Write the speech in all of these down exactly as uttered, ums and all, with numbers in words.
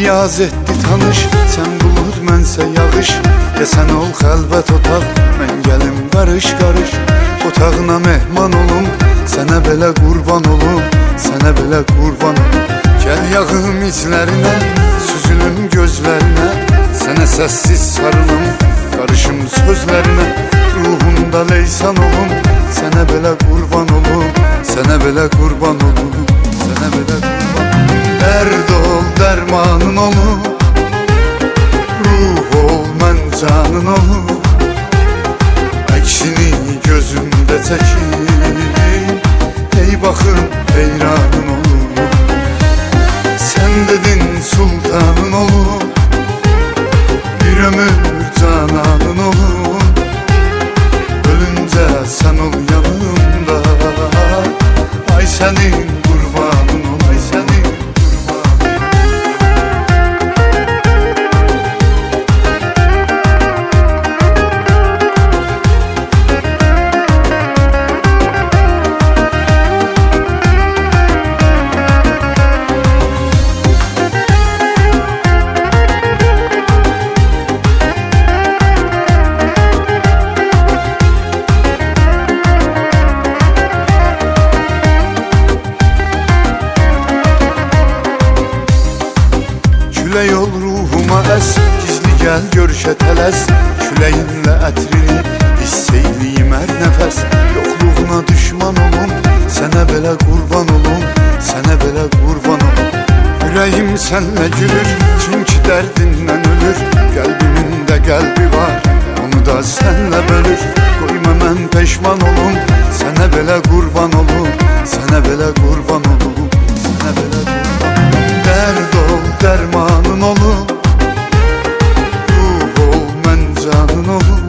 niyaz etdi tanış, sən bulud mənsə yağış. Desən ol xəlvət otaq, mən gəlim qarış qarış. Otağına mehman olum, sənə belə qurban olum, sənə belə qurban olum. Gəl yağım izlərinə, süzülüm gözlərinə, sənə səssiz sarılım, qarışım sözlərinə. Ruhumda leysan olum, sənə belə qurban olum, sənə belə qurban olum, sənə belə qurban olum. Dərd ol, dərmanın olum, ruh ol, mən canın olum. Əksini gözümdə çəkir, ey baxım heyranın olum. Sən dedin sultanın olum, bir ömür cananın olum. Ölüncə sən ol yanımda, ay sənin qurbanın ol, ay sənin Külək ol ruhuma əs, gizli gəl görüşə tələs. Küləyinlə ətrini hiss eyliyim hər nəfəs. Yoxluğuna düşman olum, sənə belə qurban olum, sənə belə qurban olum. Ürəyim sənlə gülür, çünki dərdindən ölür. Qəlbimin də qəlbi var, onu da sənlə bölür. Qoyma mən peşman olum, sənə belə qurban olum, sənə belə qurban olum, sənə belə qurban olum. Dərd ol, dərmanın olum, ruh ol, mən canın olum.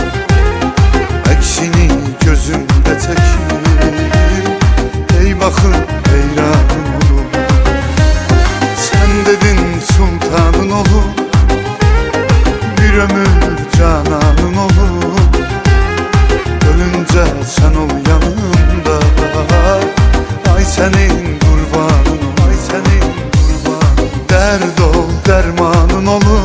Əksini gözümdə çəkir, ey baxım heyranın olum. Sən dedin sultanın olum, bir ömür cananın olum. Ölüncə sən ol yanımda, ay sənin qurbanın ol, ay sənin. Dərd ol, dərmanın olur,